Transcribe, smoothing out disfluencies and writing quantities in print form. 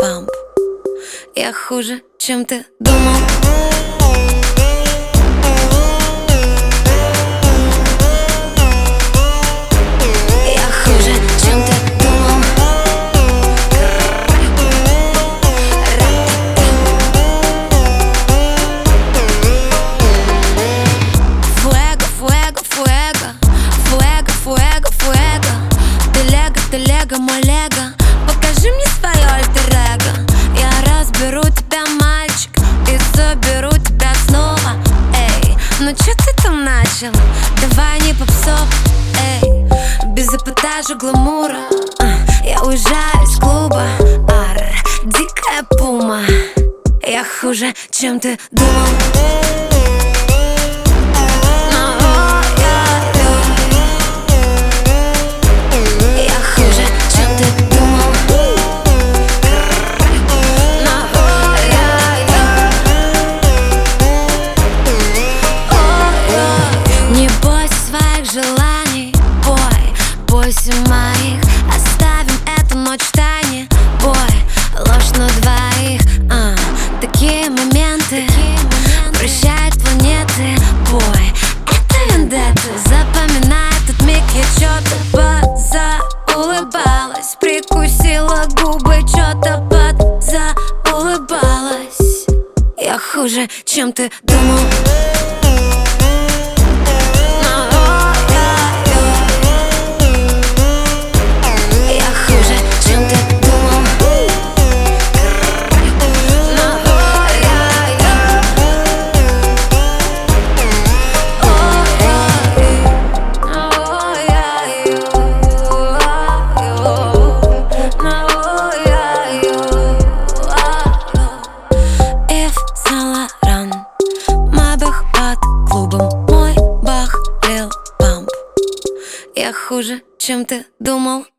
памп. Я хуже, чем ты думал. Я хуже, чем ты думал. Фуэго, фуэго, фуэго. Фуэго, фуэго, фуэго. Ты лего, мой лего. Покажи мне свое альтер-эго. Я разберу тебя, мальчик, и заберу тебя снова. Эй, ну чё ты там начал? Давай не попсов, эй. Без эпатажа, гламура. Я уезжаю из клуба. Дикая пума. Я хуже, чем ты думал. Желаний, бой, бойся моих. Оставим эту ночь в тайне, бой, ложь на двоих. Такие моменты прощают планеты, бой. Это вендетта, запоминай этот миг. Я чё-то подзаулыбалась, прикусила губы, чё-то подзаулыбалась. Я хуже, чем ты думал. Я хуже, чем ты думал.